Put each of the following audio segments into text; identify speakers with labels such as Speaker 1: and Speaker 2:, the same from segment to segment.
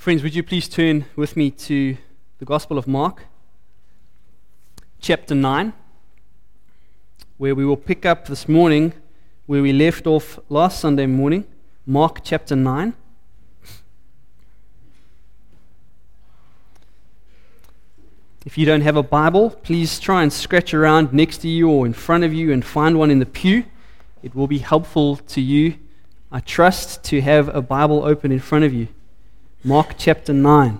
Speaker 1: Friends, would you please turn with me to the Gospel of Mark, chapter 9, where we will pick up this morning where we left off last Sunday morning, Mark chapter 9. If you don't have a Bible, please try and scratch around next to you or in front of you and find one in the pew. It will be helpful to you, I trust, to have a Bible open in front of you. Mark chapter 9.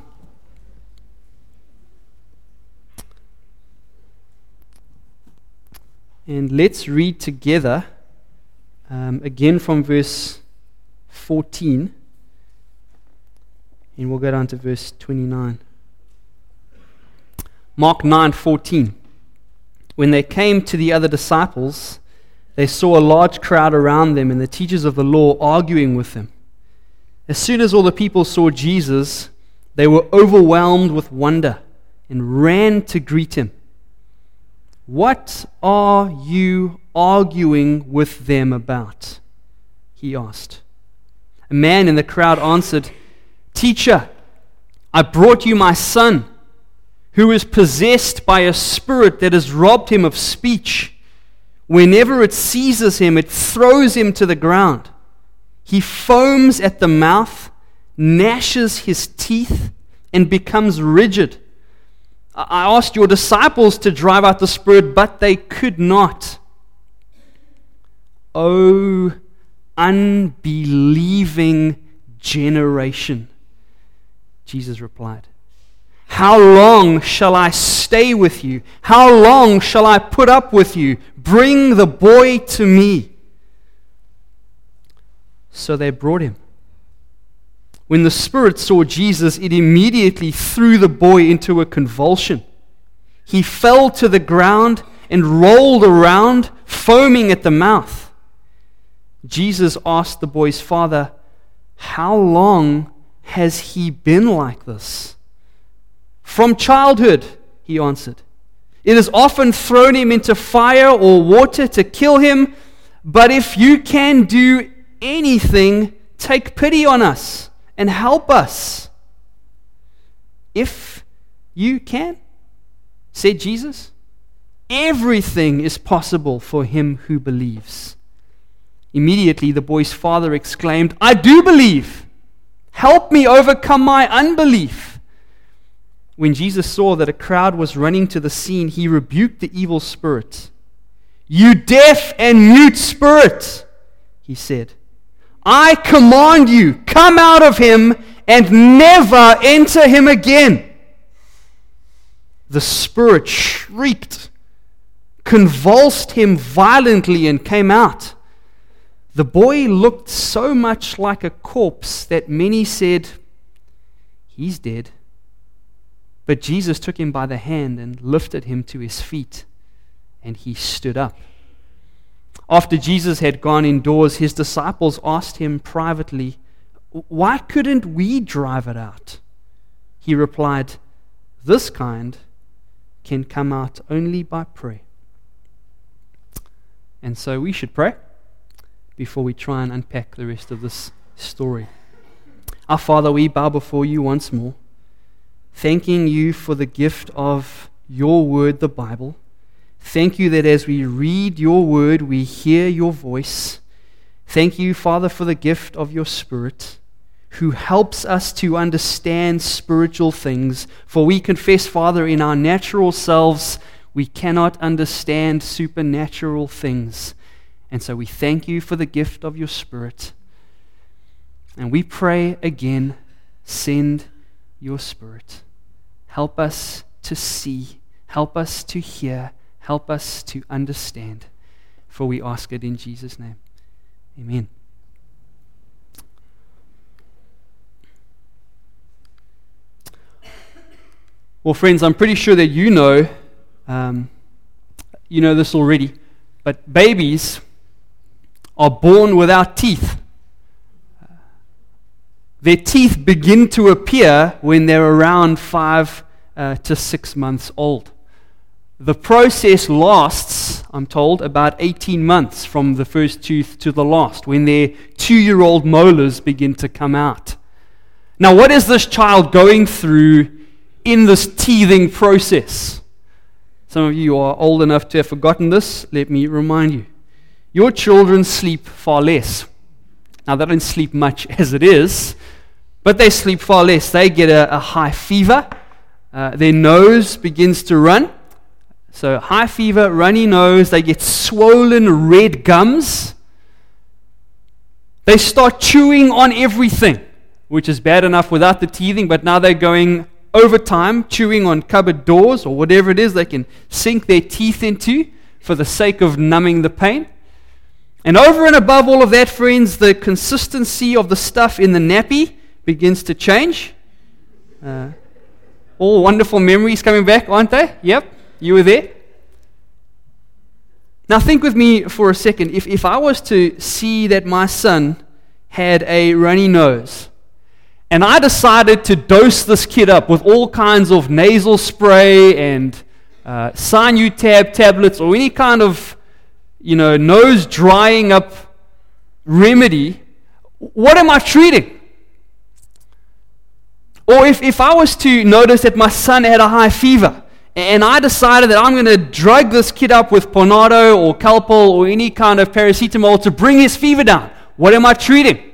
Speaker 1: And let's read together again from verse 14, and we'll go down to verse 29. Mark 9:14. When they came to the other disciples, they saw a large crowd around them and the teachers of the law arguing with them. As soon as all the people saw Jesus, they were overwhelmed with wonder and ran to greet him. "What are you arguing with them about?" he asked. A man in the crowd answered, "Teacher, I brought you my son, who is possessed by a spirit that has robbed him of speech. Whenever it seizes him, it throws him to the ground. He foams at the mouth, gnashes his teeth, and becomes rigid. I asked your disciples to drive out the spirit, but they could not." "O unbelieving generation," Jesus replied, "how long shall I stay with you? How long shall I put up with you? Bring the boy to me." So they brought him. When the spirit saw Jesus, it immediately threw the boy into a convulsion. He fell to the ground and rolled around, foaming at the mouth. Jesus asked the boy's father, "How long has he been like this?" "From childhood," he answered. "It has often thrown him into fire or water to kill him. But if you can do anything, take pity on us and help us." "If you can," said Jesus, "everything is possible for him who believes." Immediately the boy's father exclaimed, "I do believe. Help me overcome my unbelief." When Jesus saw that a crowd was running to the scene, he rebuked the evil spirit. "You deaf and mute spirit," he said, "I command you, come out of him and never enter him again." The spirit shrieked, convulsed him violently, and came out. The boy looked so much like a corpse that many said, "He's dead." But Jesus took him by the hand and lifted him to his feet, and he stood up. After Jesus had gone indoors, his disciples asked him privately, "Why couldn't we drive it out?" He replied, "This kind can come out only by prayer." And so we should pray before we try and unpack the rest of this story. Our Father, we bow before you once more, thanking you for the gift of your word, the Bible. Thank you that as we read your word, we hear your voice. Thank you, Father, for the gift of your Spirit, who helps us to understand spiritual things. For we confess, Father, in our natural selves, we cannot understand supernatural things. And so we thank you for the gift of your Spirit. And we pray again, send your Spirit. Help us to see, help us to hear, help us to understand, for we ask it in Jesus' name. Amen. Well, friends, I'm pretty sure that you know this already, but babies are born without teeth. Their teeth begin to appear when they're around 5 to 6 months old. The process lasts, I'm told, about 18 months from the first tooth to the last, when their 2-year-old molars begin to come out. Now, what is this child going through in this teething process? Some of you are old enough to have forgotten this. Let me remind you. Your children sleep far less. Now, they don't sleep much as it is, but they sleep far less. They get a high fever. Their nose begins to run. So high fever, runny nose. They get swollen red gums. They start chewing on everything, which is bad enough without the teething, but now they're going overtime, chewing on cupboard doors or whatever it is they can sink their teeth into for the sake of numbing the pain. And over and above all of that, friends, the consistency of the stuff in the nappy begins to change. All wonderful memories coming back, aren't they? Yep, you were there. Now think with me for a second. If I was to see that my son had a runny nose, and I decided to dose this kid up with all kinds of nasal spray and Sinutab tablets or any kind of, nose drying up remedy, what am I treating? Or if I was to notice that my son had a high fever, and I decided that I'm going to drug this kid up with Ponado or Calpol or any kind of paracetamol to bring his fever down, what am I treating?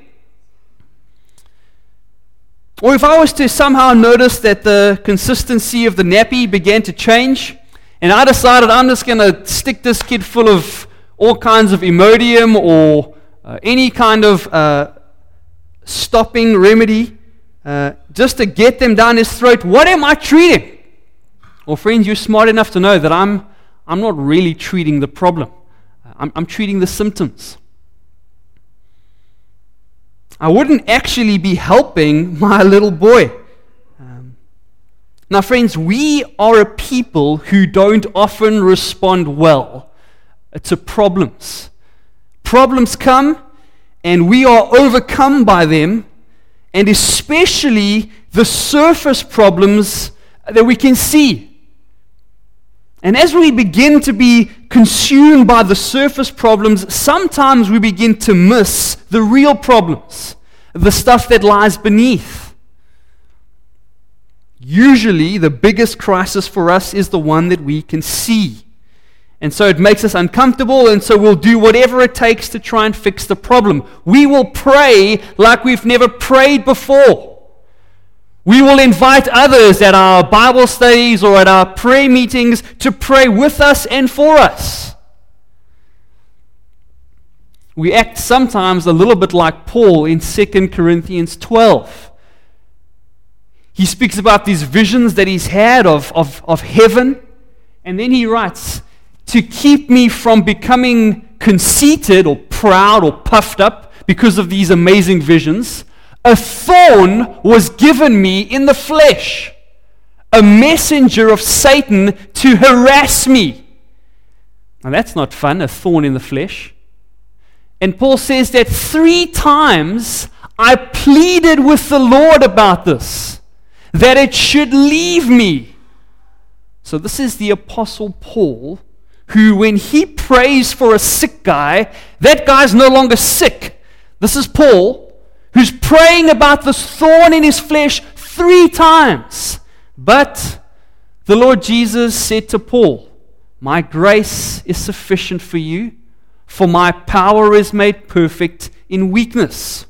Speaker 1: Or if I was to somehow notice that the consistency of the nappy began to change, and I decided I'm just going to stick this kid full of all kinds of Imodium or any kind of stopping remedy just to get them down his throat, what am I treating? Well, friends, you're smart enough to know that I'm not really treating the problem. I'm treating the symptoms. I wouldn't actually be helping my little boy. Now, friends, we are a people who don't often respond well to problems. Problems come, and we are overcome by them, and especially the surface problems that we can see. And as we begin to be consumed by the surface problems, sometimes we begin to miss the real problems, the stuff that lies beneath. Usually, the biggest crisis for us is the one that we can see. And so it makes us uncomfortable, and so we'll do whatever it takes to try and fix the problem. We will pray like we've never prayed before. We will invite others at our Bible studies or at our prayer meetings to pray with us and for us. We act sometimes a little bit like Paul in 2 Corinthians 12. He speaks about these visions that he's had of heaven, and then he writes, to keep me from becoming conceited or proud or puffed up because of these amazing visions, a thorn was given me in the flesh, a messenger of Satan to harass me. Now that's not fun, a thorn in the flesh. And Paul says that 3 times I pleaded with the Lord about this, that it should leave me. So this is the Apostle Paul, who when he prays for a sick guy, that guy's no longer sick. This is Paul, who's praying about this thorn in his flesh 3 times. But the Lord Jesus said to Paul, my grace is sufficient for you, for my power is made perfect in weakness.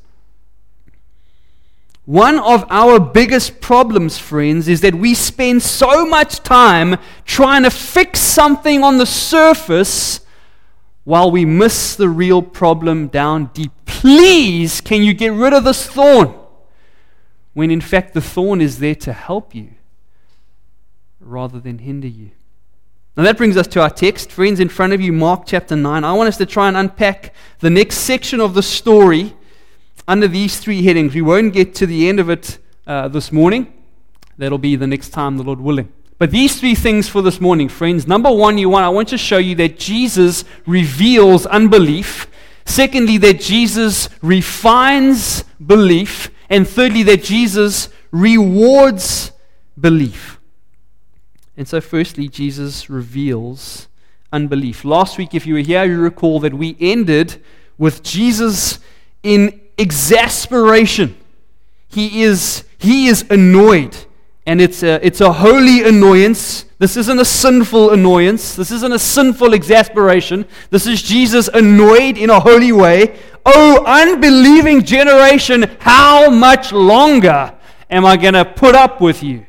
Speaker 1: One of our biggest problems, friends, is that we spend so much time trying to fix something on the surface while we miss the real problem down deep. Please, can you get rid of this thorn? When in fact the thorn is there to help you rather than hinder you. Now that brings us to our text. Friends, in front of you, Mark chapter 9. I want us to try and unpack the next section of the story under these 3 headings. We won't get to the end of it this morning. That'll be the next time, the Lord willing. But these 3 things for this morning, friends. Number 1, I want to show you that Jesus reveals unbelief. Secondly, that Jesus refines belief. And thirdly, that Jesus rewards belief. And so firstly, Jesus reveals unbelief. Last week, if you were here, you recall that we ended with Jesus in exasperation. He is He is annoyed, and it's a holy annoyance. This isn't a sinful annoyance. This isn't a sinful exasperation. This is Jesus annoyed in a holy way. Oh, unbelieving generation, how much longer am I going to put up with you?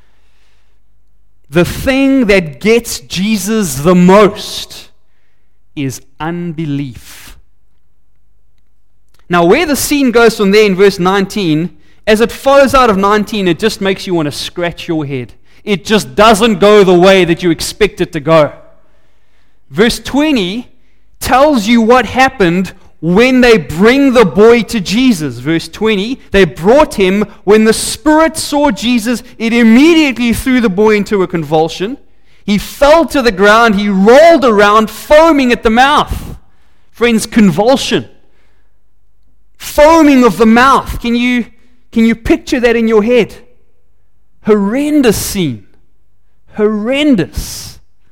Speaker 1: The thing that gets Jesus the most is unbelief. Now, where the scene goes from there in verse 19, as it flows out of 19, it just makes you want to scratch your head. It just doesn't go the way that you expect it to go. Verse 20 tells you what happened when they bring the boy to Jesus. Verse 20, they brought him. When the spirit saw Jesus, it immediately threw the boy into a convulsion. He fell to the ground. He rolled around, foaming at the mouth. Friends, convulsion. Foaming of the mouth. Can you picture that in your head? Horrendous scene. Horrendous.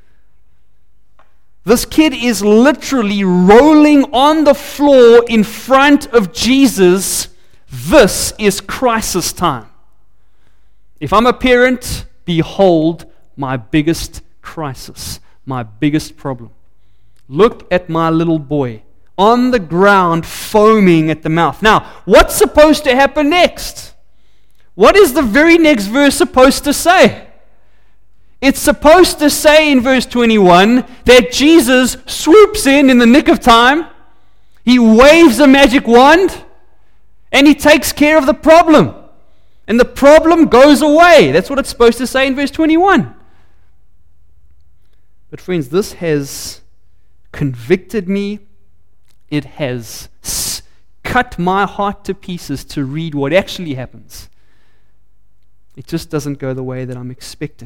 Speaker 1: This kid is literally rolling on the floor in front of Jesus. This is crisis time. If I'm a parent, behold my biggest crisis, my biggest problem. Look at my little boy on the ground, foaming at the mouth. Now, what's supposed to happen next? What is the very next verse supposed to say? It's supposed to say in verse 21 that Jesus swoops in the nick of time. He waves a magic wand and he takes care of the problem. And the problem goes away. That's what it's supposed to say in verse 21. But friends, this has convicted me. It has cut my heart to pieces to read what actually happens. It just doesn't go the way that I'm expecting.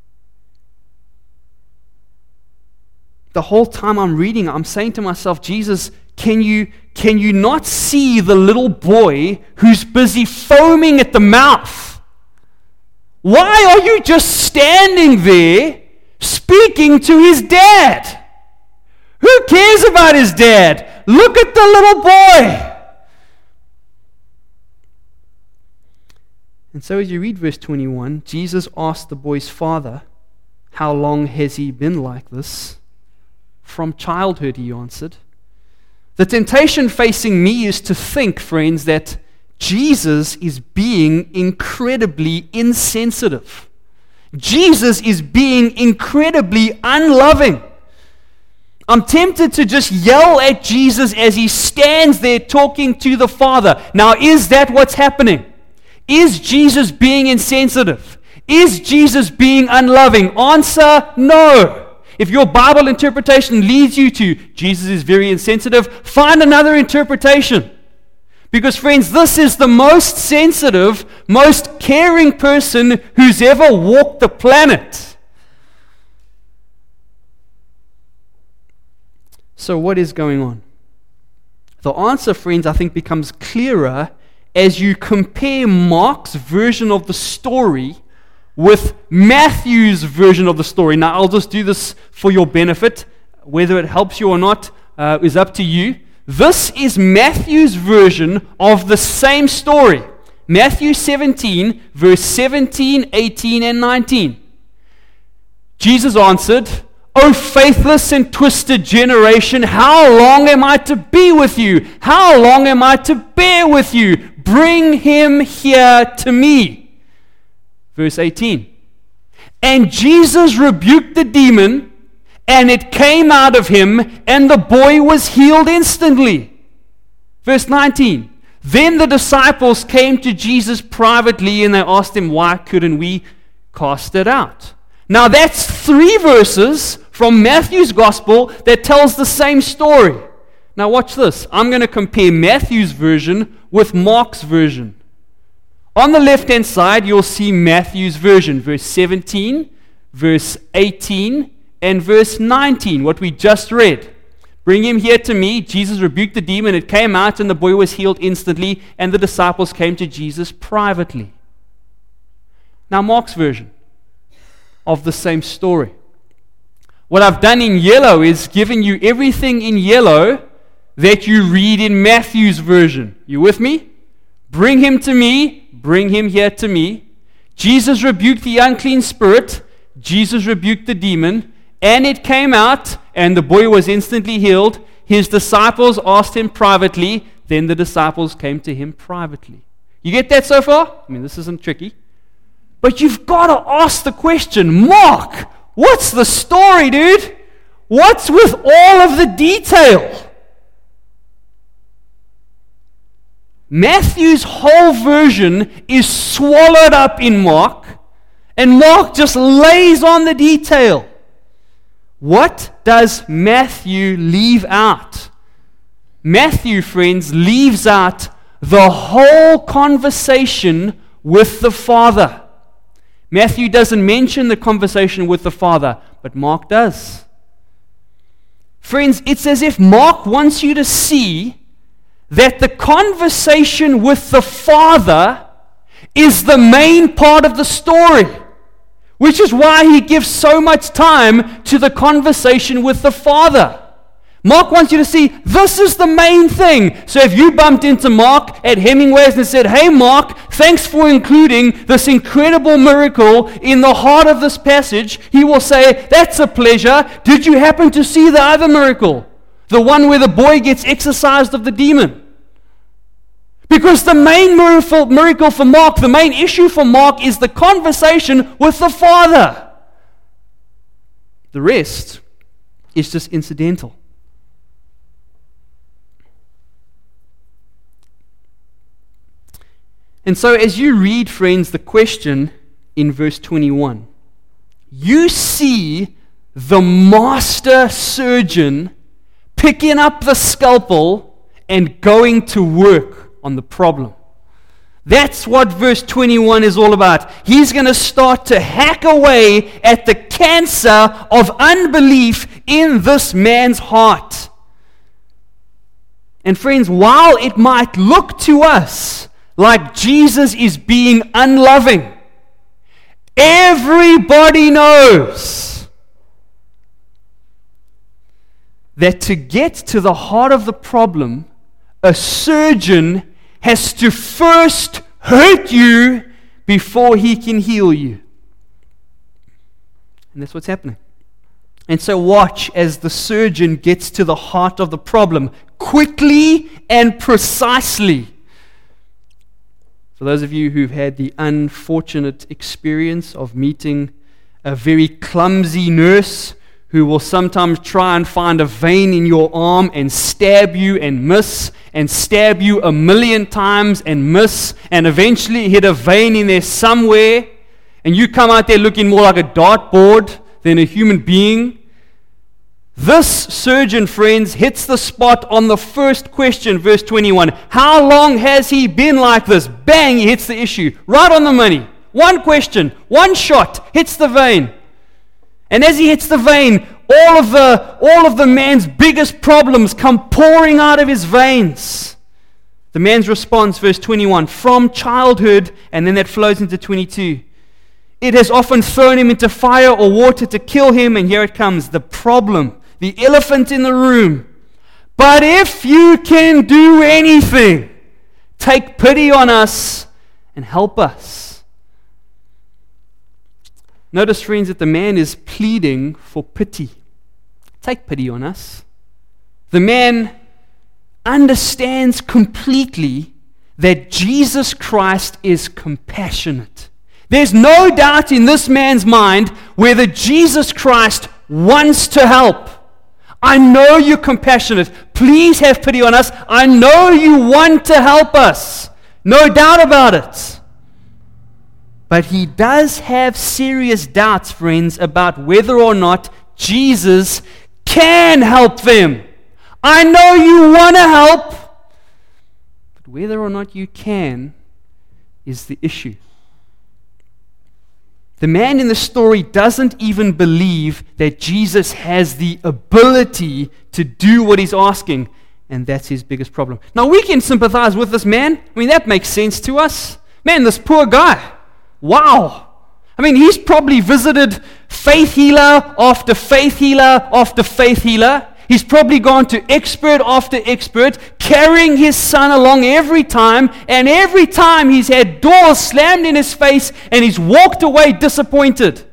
Speaker 1: The whole time I'm reading, I'm saying to myself, Jesus, can you not see the little boy who's busy foaming at the mouth? Why are you just standing there speaking to his dad? Who cares about his dad? Look at the little boy. And so as you read verse 21, Jesus asked the boy's father, how long has he been like this? From childhood, he answered. The temptation facing me is to think, friends, that Jesus is being incredibly insensitive. Jesus is being incredibly unloving. I'm tempted to just yell at Jesus as he stands there talking to the Father. Now, is that what's happening? Is Jesus being insensitive? Is Jesus being unloving? Answer, no. If your Bible interpretation leads you to Jesus is very insensitive, find another interpretation. Because friends, this is the most sensitive, most caring person who's ever walked the planet. So what is going on? The answer, friends, I think becomes clearer as you compare Mark's version of the story with Matthew's version of the story. Now, I'll just do this for your benefit. Whether it helps you or not is up to you. This is Matthew's version of the same story. Matthew 17, verse 17, 18, and 19. Jesus answered, O faithless and twisted generation, how long am I to be with you? How long am I to bear with you? Bring him here to me. Verse 18. And Jesus rebuked the demon, and it came out of him, and the boy was healed instantly. Verse 19. Then the disciples came to Jesus privately, and they asked him, why couldn't we cast it out? Now that's 3 verses from Matthew's gospel that tells the same story. Now watch this. I'm going to compare Matthew's version with Mark's version. On the left-hand side, you'll see Matthew's version, verse 17, verse 18, and verse 19, what we just read. Bring him here to me. Jesus rebuked the demon. It came out, and the boy was healed instantly, and the disciples came to Jesus privately. Now, Mark's version of the same story. What I've done in yellow is given you everything in yellow that you read in Matthew's version. You with me? Bring him to me. bring him here to me. Jesus rebuked the unclean spirit. Jesus rebuked the demon. And it came out, and the boy was instantly healed. His disciples asked him privately. Then the disciples came to him privately. You get that so far? I mean, this isn't tricky. But you've got to ask the question, Mark, what's the story, dude? What's with all of the detail? Matthew's whole version is swallowed up in Mark, and Mark just lays on the detail. What does Matthew leave out? Matthew, friends, leaves out the whole conversation with the Father. Matthew doesn't mention the conversation with the Father, but Mark does. Friends, it's as if Mark wants you to see that the conversation with the Father is the main part of the story, which is why he gives so much time to the conversation with the Father. Mark wants you to see this is the main thing. So if you bumped into Mark at Hemingway's and said, "Hey Mark, thanks for including this incredible miracle in the heart of this passage," he will say, "That's a pleasure. Did you happen to see the other miracle? The one where the boy gets exorcised of the demon?" Because the main miracle for Mark, the main issue for Mark is the conversation with the Father. The rest is just incidental. And so as you read, friends, the question in verse 21, you see the master surgeon picking up the scalpel and going to work on the problem. That's what verse 21 is all about. He's going to start to hack away at the cancer of unbelief in this man's heart. And friends, while it might look to us like Jesus is being unloving, everybody knows that to get to the heart of the problem, a surgeon has to first hurt you before he can heal you. And that's what's happening. And so watch as the surgeon gets to the heart of the problem quickly and precisely. For those of you who've had the unfortunate experience of meeting a very clumsy nurse who will sometimes try and find a vein in your arm and stab you and miss, and stab you 1,000,000 times and miss, and eventually hit a vein in there somewhere, and you come out there looking more like a dartboard than a human being. This surgeon, friends, hits the spot on the first question, verse 21. How long has he been like this? Bang, he hits the issue. Right on the money. One question, one shot, hits the vein. And as he hits the vein, all of the man's biggest problems come pouring out of his veins. The man's response, verse 21, from childhood, and then that flows into 22. It has often thrown him into fire or water to kill him, and here it comes, the problem, the elephant in the room. But if you can do anything, take pity on us and help us. Notice, friends, that the man is pleading for pity. Take pity on us. The man understands completely that Jesus Christ is compassionate. There's no doubt in this man's mind whether Jesus Christ wants to help. I know you're compassionate. Please have pity on us. I know you want to help us. No doubt about it. But he does have serious doubts, friends, about whether or not Jesus can help them. I know you want to help, but whether or not you can is the issue. The man in the story doesn't even believe that Jesus has the ability to do what he's asking, and that's his biggest problem. Now, we can sympathize with this man. I mean, that makes sense to us. Man, this poor guy. Wow. I mean, he's probably visited faith healer after faith healer after faith healer. He's probably gone to expert after expert, carrying his son along every time, and every time he's had doors slammed in his face and he's walked away disappointed.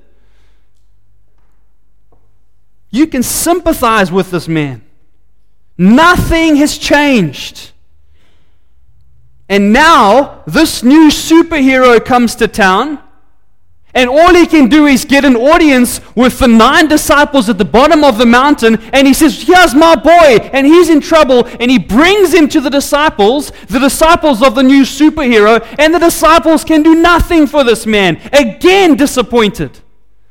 Speaker 1: You can sympathize with this man. Nothing has changed. And now, this new superhero comes to town, and all he can do is get an audience with the 9 disciples at the bottom of the mountain, and he says, here's my boy, and he's in trouble, and he brings him to the disciples of the new superhero, and the disciples can do nothing for this man. Again, disappointed.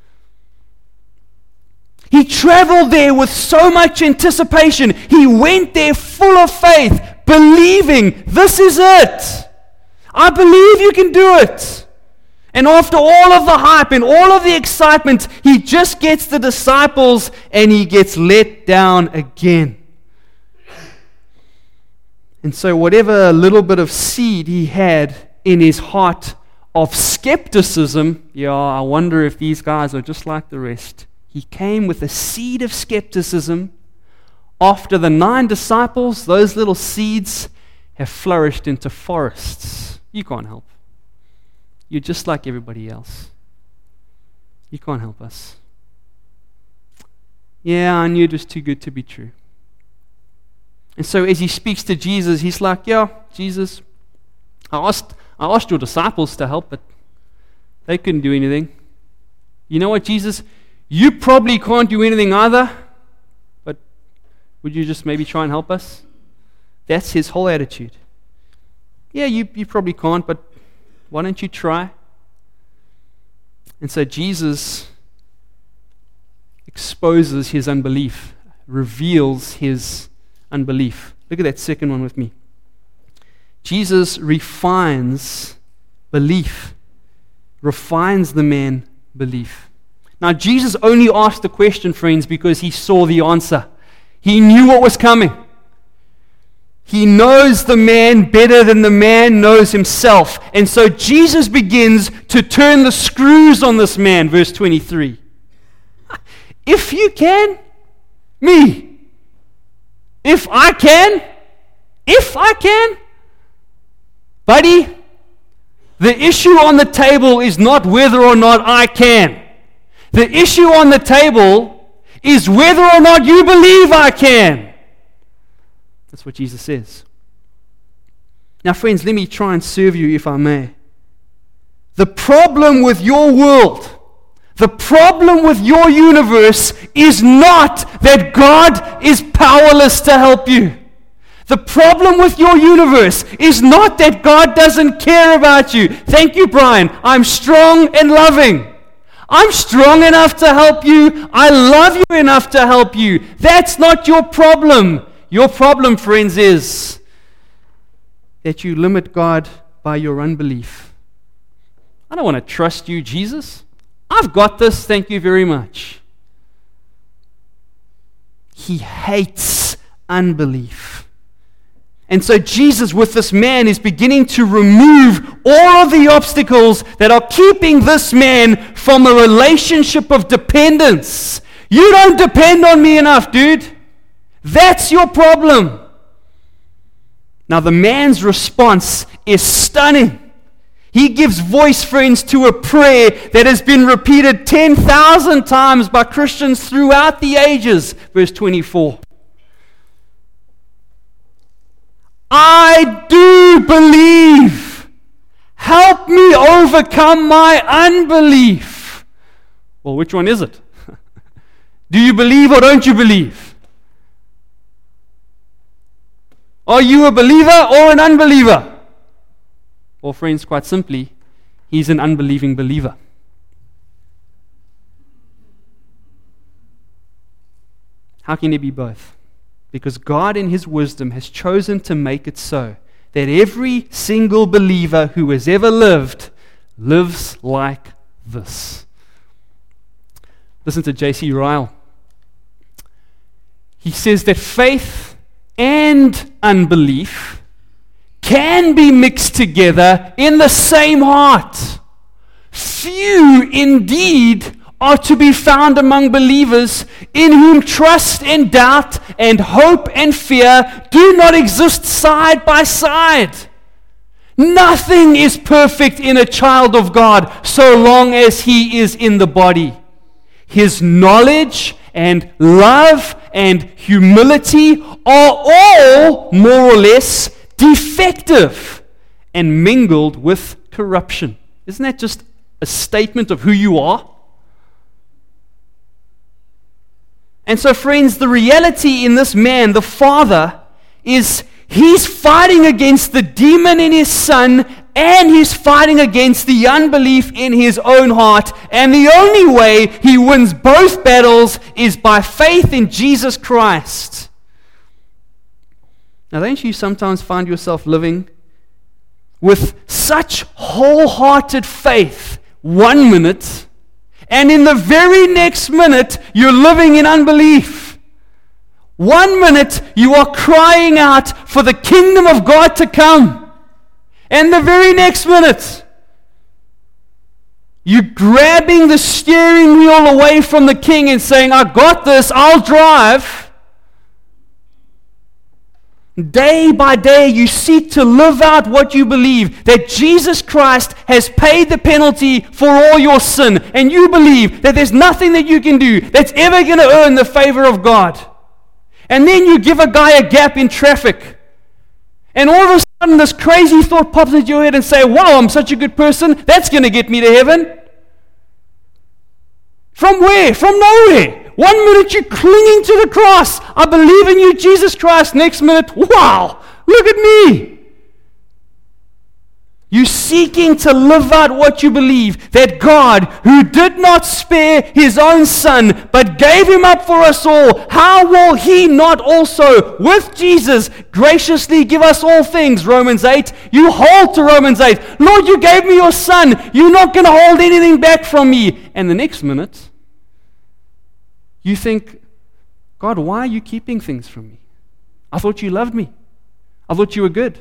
Speaker 1: He traveled there with so much anticipation. He went there full of faith, believing, this is it. I believe you can do it. And after all of the hype and all of the excitement, he just gets the disciples and he gets let down again. And so whatever little bit of seed he had in his heart of skepticism, I wonder if these guys are just like the rest. He came with a seed of skepticism. After the 9 disciples, those little seeds have flourished into forests. You can't help. You're just like everybody else. You can't help us. Yeah, I knew it was too good to be true. And so as he speaks to Jesus, he's like, yeah, Jesus, I asked your disciples to help, but they couldn't do anything. You know what, Jesus? You probably can't do anything either, but would you just maybe try and help us? That's his whole attitude. Yeah, you probably can't, but why don't you try? And so Jesus exposes his unbelief, reveals his unbelief. Look at that second one with me. Jesus refines belief, refines the man belief. Now, Jesus only asked the question, friends, because he saw the answer. He knew what was coming. He knows the man better than the man knows himself. And so Jesus begins to turn the screws on this man, verse 23. If you can, me. If I can, buddy, the issue on the table is not whether or not I can. The issue on the table is whether or not you believe I can. That's what Jesus says. Now, friends, let me try and serve you, if I may. The problem with your world, the problem with your universe is not that God is powerless to help you. The problem with your universe is not that God doesn't care about you. Thank you, Brian. I'm strong and loving. I'm strong enough to help you. I love you enough to help you. That's not your problem. Your problem, friends, is that you limit God by your unbelief. I don't want to trust you, Jesus. I've got this, thank you very much. He hates unbelief. And so Jesus, with this man, is beginning to remove all of the obstacles that are keeping this man from a relationship of dependence. You don't depend on me enough, dude. That's your problem. Now, the man's response is stunning. He gives voice, friends, to a prayer that has been repeated 10,000 times by Christians throughout the ages. Verse 24. I do believe. Help me overcome my unbelief. Well, which one is it? Do you believe or don't you believe? Are you a believer or an unbeliever? Well, friends, quite simply, he's an unbelieving believer. How can he be both? Because God in his wisdom has chosen to make it so that every single believer who has ever lived lives like this. Listen to J.C. Ryle. He says that faith and unbelief can be mixed together in the same heart. Few indeed are to be found among believers in whom trust and doubt and hope and fear do not exist side by side. Nothing is perfect in a child of God so long as he is in the body. His knowledge and love and humility are all more or less defective and mingled with corruption. Isn't that just a statement of who you are? And so, friends, the reality in this man, the father, is he's fighting against the demon in his son, and he's fighting against the unbelief in his own heart. And the only way he wins both battles is by faith in Jesus Christ. Now, don't you sometimes find yourself living with such wholehearted faith 1 minute, and in the very next minute, you're living in unbelief? 1 minute, you are crying out for the kingdom of God to come. And the very next minute, you're grabbing the steering wheel away from the king and saying, I got this, I'll drive. Day by day, you seek to live out what you believe, that Jesus Christ has paid the penalty for all your sin, and you believe that there's nothing that you can do that's ever going to earn the favor of God. And then you give a guy a gap in traffic, and all of a sudden this crazy thought pops into your head and say, wow, I'm such a good person, that's going to get me to heaven. From where? From nowhere. 1 minute you're clinging to the cross. I believe in you, Jesus Christ. Next minute, wow, look at me. You're seeking to live out what you believe, that God, who did not spare his own son, but gave him up for us all, how will he not also, with Jesus, graciously give us all things? Romans 8. You hold to Romans 8. Lord, you gave me your son. You're not going to hold anything back from me. And the next minute, you think, God, why are you keeping things from me? I thought you loved me. I thought you were good.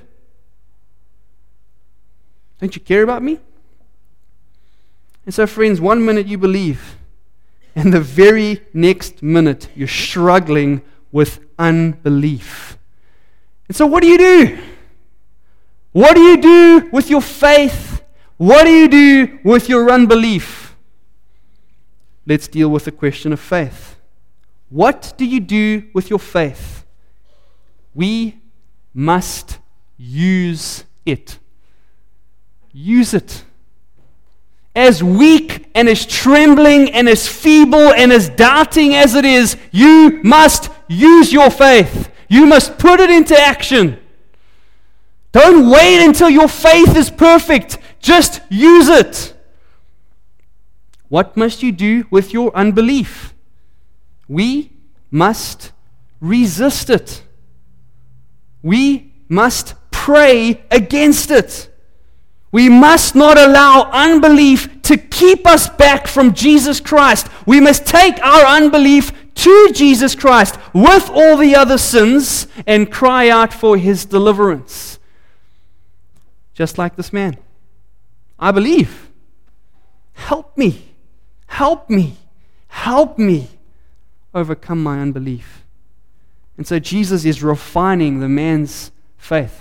Speaker 1: Don't you care about me? And so, friends, 1 minute you believe, and the very next minute you're struggling with unbelief. And so what do you do? What do you do with your faith? What do you do with your unbelief? Let's deal with the question of faith. What do you do with your faith? We must use it. Use it. As weak and as trembling and as feeble and as doubting as it is, you must use your faith. You must put it into action. Don't wait until your faith is perfect. Just use it. What must you do with your unbelief? We must resist it. We must pray against it. We must not allow unbelief to keep us back from Jesus Christ. We must take our unbelief to Jesus Christ with all the other sins and cry out for his deliverance. Just like this man. I believe. Help me. Help me. Help me overcome my unbelief. And so Jesus is refining the man's faith.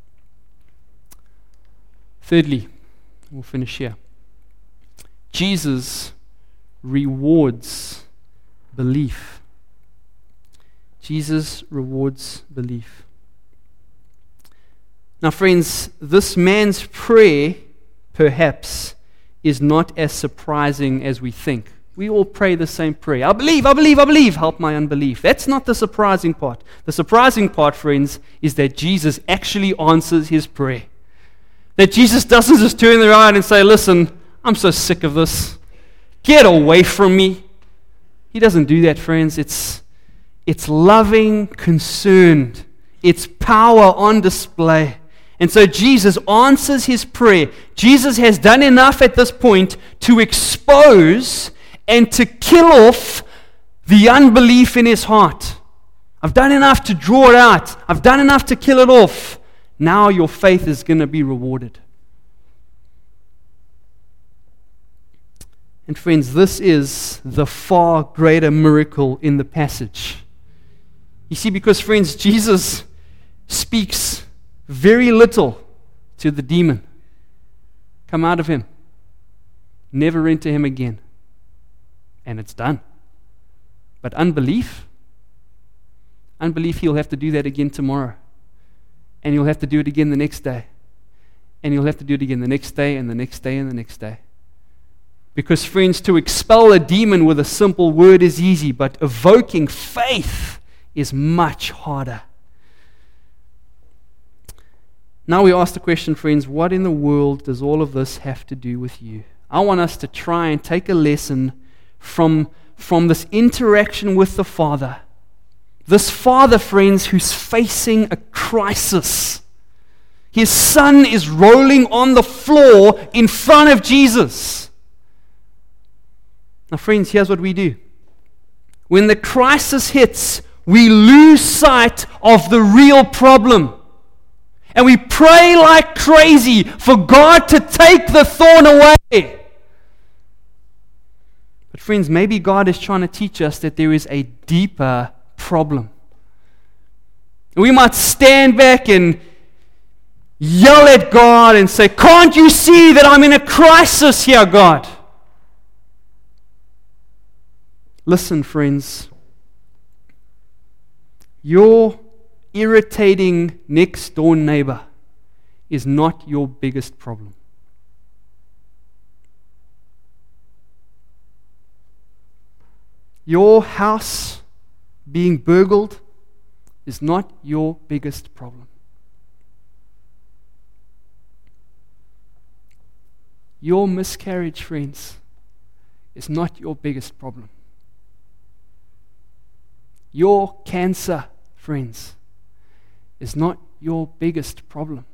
Speaker 1: Thirdly, we'll finish here. Jesus rewards belief. Jesus rewards belief. Now, friends, this man's prayer, perhaps, is not as surprising as we think. We all pray the same prayer. I believe, I believe, I believe. Help my unbelief. That's not the surprising part. The surprising part, friends, is that Jesus actually answers his prayer. That Jesus doesn't just turn around and say, listen, I'm so sick of this. Get away from me. He doesn't do that, friends. It's loving, concerned. It's power on display. And so Jesus answers his prayer. Jesus has done enough at this point to expose and to kill off the unbelief in his heart. I've done enough to draw it out. I've done enough to kill it off. Now your faith is going to be rewarded. And friends, this is the far greater miracle in the passage. You see, because friends, Jesus speaks very little to the demon. Come out of him. Never enter him again. And it's done. But unbelief, he'll have to do that again tomorrow. And he'll have to do it again the next day. And he'll have to do it again the next day and the next day and the next day. Because, friends, to expel a demon with a simple word is easy, but evoking faith is much harder. Now we ask the question, friends, what in the world does all of this have to do with you? I want us to try and take a lesson from this interaction with the Father. This Father, friends, who's facing a crisis. His Son is rolling on the floor in front of Jesus. Now, friends, here's what we do. When the crisis hits, we lose sight of the real problem. And we pray like crazy for God to take the thorn away. But friends, maybe God is trying to teach us that there is a deeper problem. We might stand back and yell at God and say, "Can't you see that I'm in a crisis here, God?" Listen, friends. Your irritating next door neighbor is not your biggest problem. Your house being burgled is not your biggest problem. Your miscarriage, friends, is not your biggest problem. Your cancer, friends, is not your biggest problem.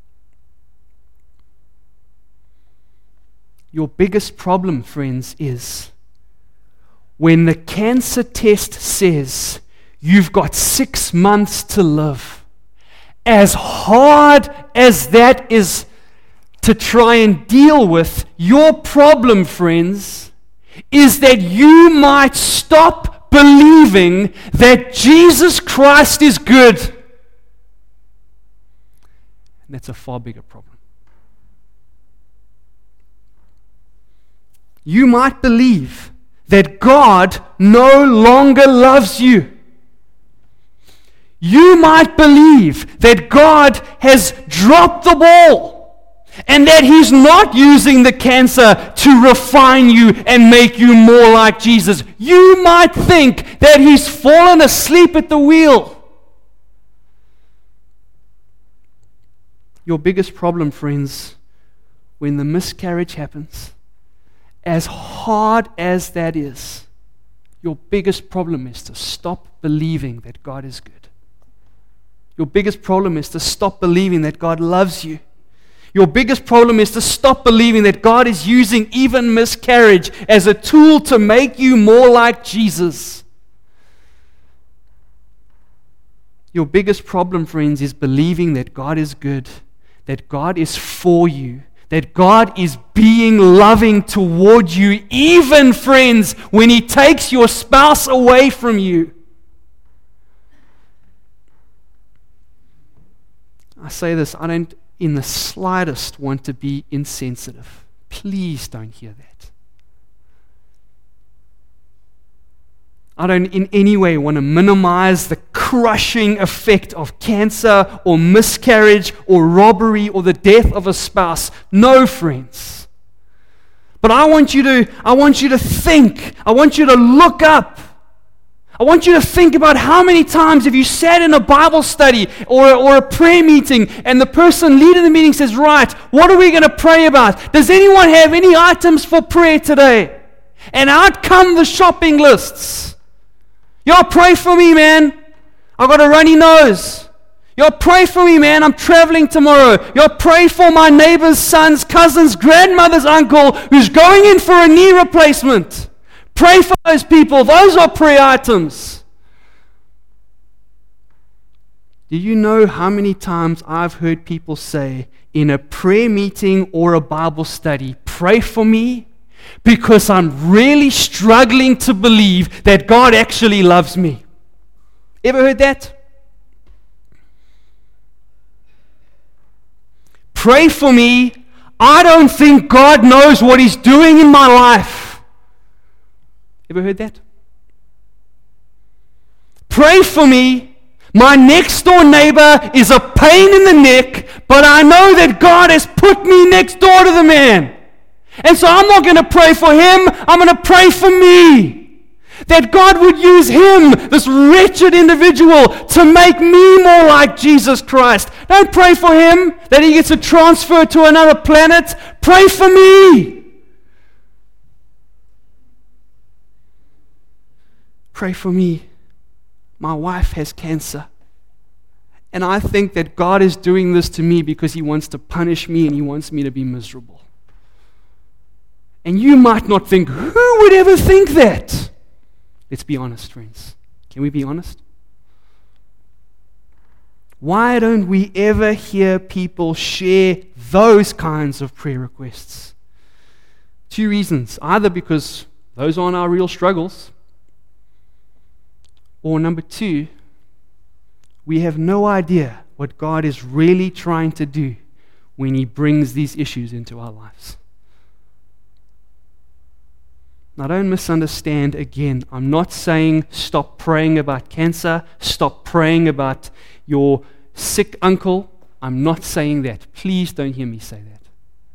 Speaker 1: Your biggest problem, friends, is when the cancer test says you've got 6 months to live. As hard as that is to try and deal with, your problem, friends, is that you might stop believing that Jesus Christ is good. And that's a far bigger problem. You might believe that God no longer loves you. You might believe that God has dropped the ball and that He's not using the cancer to refine you and make you more like Jesus. You might think that He's fallen asleep at the wheel. Your biggest problem, friends, when the miscarriage happens, as hard as that is, your biggest problem is to stop believing that God is good. Your biggest problem is to stop believing that God loves you. Your biggest problem is to stop believing that God is using even miscarriage as a tool to make you more like Jesus. Your biggest problem, friends, is believing that God is good, that God is for you, that God is being loving toward you, even, friends, when He takes your spouse away from you. I say this, I don't in the slightest want to be insensitive. Please don't hear that. I don't in any way want to minimize the crushing effect of cancer or miscarriage or robbery or the death of a spouse. No, friends. But I want you to think. I want you to look up. I want you to think about how many times have you sat in a Bible study or a prayer meeting and the person leading the meeting says, "Right, what are we going to pray about? Does anyone have any items for prayer today?" And out come the shopping lists. Y'all pray for me, man. I've got a runny nose. Y'all pray for me, man. I'm traveling tomorrow. Y'all pray for my neighbor's son's cousin's grandmother's uncle who's going in for a knee replacement. Pray for those people. Those are prayer items. Do you know how many times I've heard people say in a prayer meeting or a Bible study, "Pray for me"? because I'm really struggling to believe that God actually loves me. Ever heard that? Pray for me. I don't think God knows what He's doing in my life. Ever heard that? Pray for me. My next door neighbor is a pain in the neck, but I know that God has put me next door to the man. And so I'm not going to pray for him, I'm going to pray for me. That God would use him, this wretched individual, to make me more like Jesus Christ. Don't pray for him, that he gets a transfer to another planet. Pray for me. Pray for me. My wife has cancer. And I think that God is doing this to me because He wants to punish me and He wants me to be miserable. And you might not think, who would ever think that? Let's be honest, friends. Can we be honest? Why don't we ever hear people share those kinds of prayer requests? 2 reasons. Either because those aren't our real struggles, or number 2, we have no idea what God is really trying to do when He brings these issues into our lives. Now, don't misunderstand again. I'm not saying stop praying about cancer, stop praying about your sick uncle. I'm not saying that. Please don't hear me say that.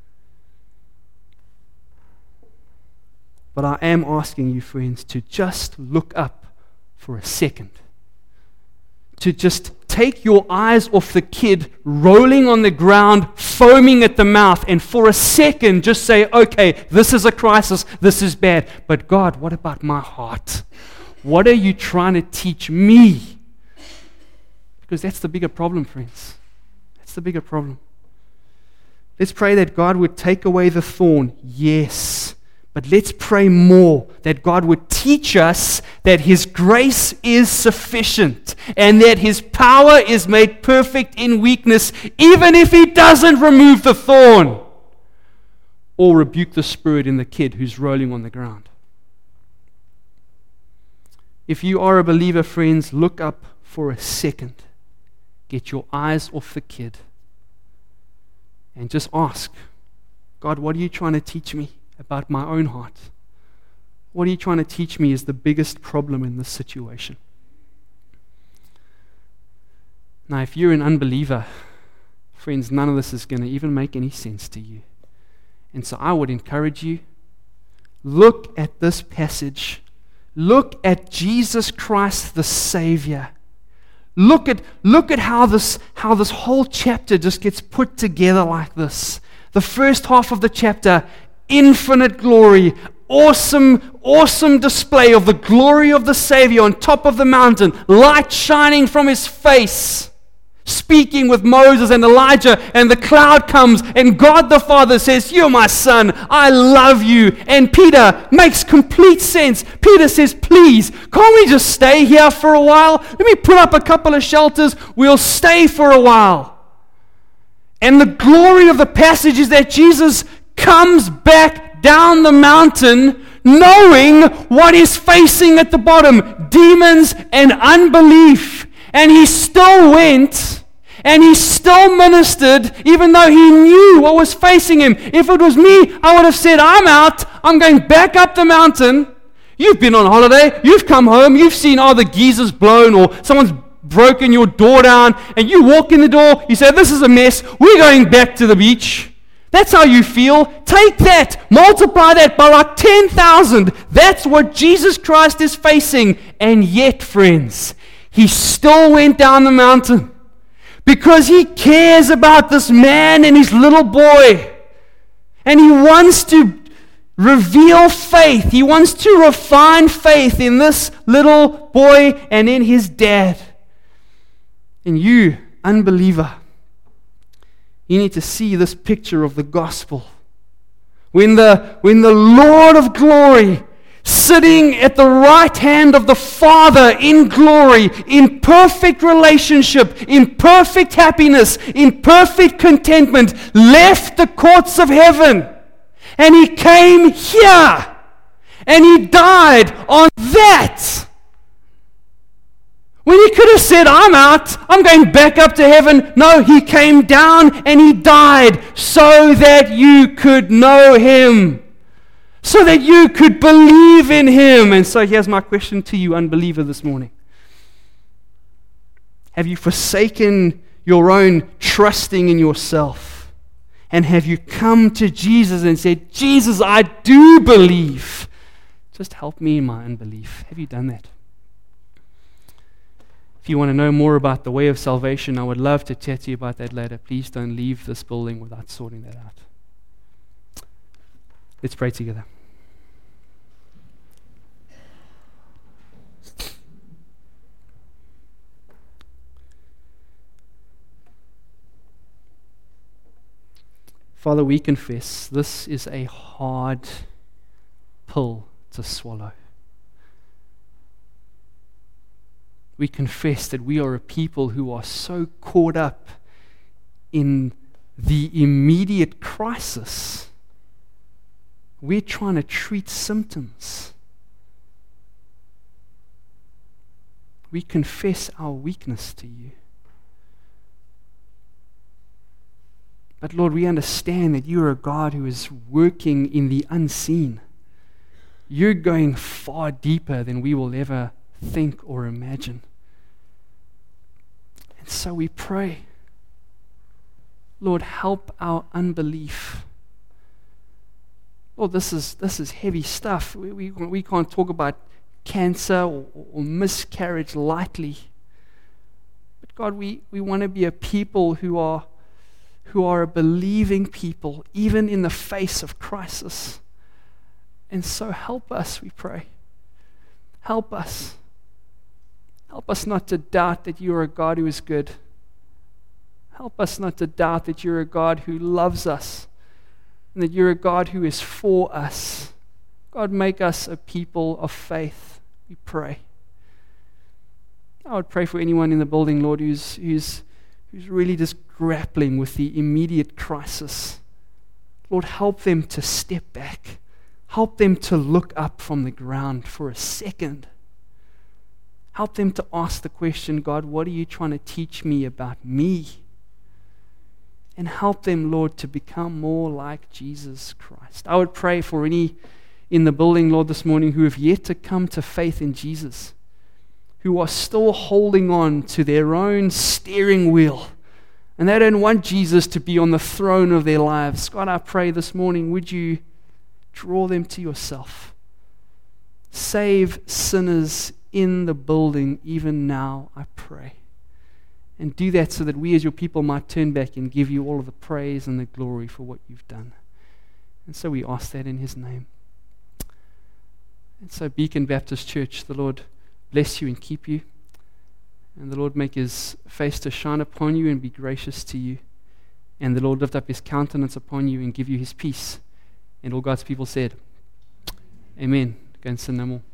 Speaker 1: But I am asking you, friends, to just look up for a second. To just take your eyes off the kid rolling on the ground, foaming at the mouth, and for a second just say, okay, this is a crisis, this is bad. But God, what about my heart? What are you trying to teach me? Because that's the bigger problem, friends. That's the bigger problem. Let's pray that God would take away the thorn, yes. But let's pray more that God would teach us that His grace is sufficient and that His power is made perfect in weakness, even if He doesn't remove the thorn or rebuke the spirit in the kid who's rolling on the ground. If you are a believer, friends, look up for a second. Get your eyes off the kid and just ask, God, what are you trying to teach me about my own heart? What are you trying to teach me is the biggest problem in this situation? Now, if you're an unbeliever, friends, none of this is going to even make any sense to you. And so I would encourage you, look at this passage. Look at Jesus Christ, the Savior. Look at how this whole chapter just gets put together like this. The first half of the chapter, infinite glory, awesome display of the glory of the Savior on top of the mountain, light shining from His face, speaking with Moses and Elijah, and the cloud comes, and God the Father says, you're my son, I love you. And Peter makes complete sense. Peter says, please, can't we just stay here for a while? Let me put up a couple of shelters, we'll stay for a while. And the glory of the passage is that Jesus comes back down the mountain knowing what is facing at the bottom, demons and unbelief. And He still went and He still ministered even though He knew what was facing Him. If it was me, I would have said, I'm out, I'm going back up the mountain. You've been on holiday, you've come home, you've seen the geysers blown or someone's broken your door down, and you walk in the door, you say, this is a mess, we're going back to the beach. That's how you feel. Take that, multiply that by like 10,000. That's what Jesus Christ is facing. And yet, friends, He still went down the mountain because He cares about this man and his little boy. And He wants to reveal faith. He wants to refine faith in this little boy and in his dad. And you, unbeliever, you need to see this picture of the gospel. When the Lord of glory, sitting at the right hand of the Father in glory, in perfect relationship, in perfect happiness, in perfect contentment, left the courts of heaven And He came here. And He died on that. When He could have said, I'm out, I'm going back up to heaven. No, He came down and He died so that you could know Him. So that you could believe in Him. And so here's my question to you, unbeliever, this morning. Have you forsaken your own trusting in yourself? And have you come to Jesus and said, Jesus, I do believe. Just help me in my unbelief. Have you done that? If you want to know more about the way of salvation, I would love to chat to you about that later. Please don't leave this building without sorting that out. Let's pray together. Father, we confess this is a hard pill to swallow. We confess that we are a people who are so caught up in the immediate crisis. We're trying to treat symptoms. We confess our weakness to you. But Lord, we understand that you are a God who is working in the unseen. You're going far deeper than we will ever think or imagine. And so we pray, Lord, help our unbelief. Lord, this is heavy stuff. We can't talk about cancer or miscarriage lightly. But God, we want to be a people who are a believing people, even in the face of crisis. And so help us, we pray. Help us. Help us not to doubt that you are a God who is good. Help us not to doubt that you're a God who loves us and that you're a God who is for us. God, make us a people of faith, we pray. I would pray for anyone in the building, Lord, who's really just grappling with the immediate crisis. Lord, help them to step back. Help them to look up from the ground for a second. Help them to ask the question, God, what are you trying to teach me about me? And help them, Lord, to become more like Jesus Christ. I would pray for any in the building, Lord, this morning who have yet to come to faith in Jesus, who are still holding on to their own steering wheel, and they don't want Jesus to be on the throne of their lives. God, I pray this morning, would you draw them to yourself? Save sinners in the building even now, I pray. And do that so that we as your people might turn back and give you all of the praise and the glory for what you've done. And so we ask that in His name. And so Beacon Baptist Church, the Lord bless you and keep you. And the Lord make His face to shine upon you and be gracious to you. And the Lord lift up His countenance upon you and give you His peace. And all God's people said, Amen. Go and sin no more.